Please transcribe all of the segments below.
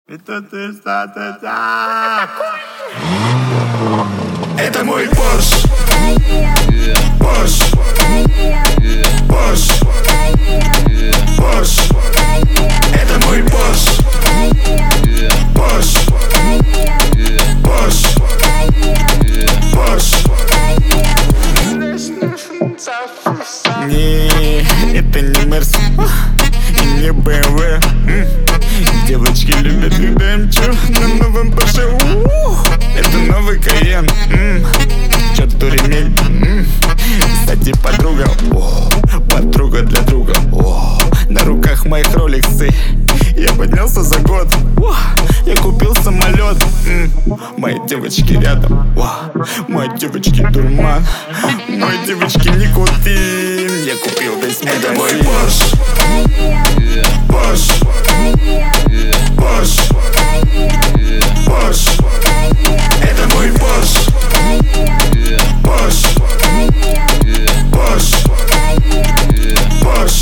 Это ты что-то. Это мой Порш. Порш. Порш. Порш. Это мой Порш. Порш. Порш. Порш. Не, это не Мерс и не БМВ. Девочки любят, когда им чу на новом Порше. Это новый Кайен. Черту ремень. Кстати, подруга, подруга для друга. На руках моих роликсы. Я поднялся за год. Я купил самолет. Мои девочки рядом. Мои девочки дурман. Мои девочки никотин. Я купил весь магазин. Это мой Порш. Порш. Порш. Порш. Это мой Порш. Порш. Порш. Порш.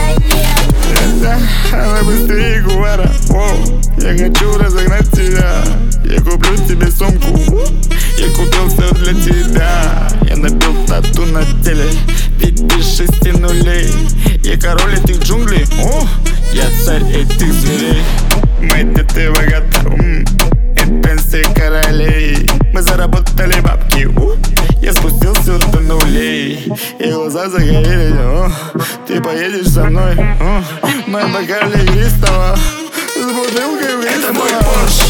Давай быстрее, Гуара. Я хочу разогнать тебя. Я куплю тебе сумку. Я купил все для тебя. Я набил тату на теле 5-6 нулей. Я король этих джунглей. Я царь этих зверей. Мы дети богаты. Это пенсия королей. Мы заработали бабки. Я спустился до нулей. И глаза загорели. Ты поедешь со мной. Мы бокали игристого с бутылкой в Это мой Порш.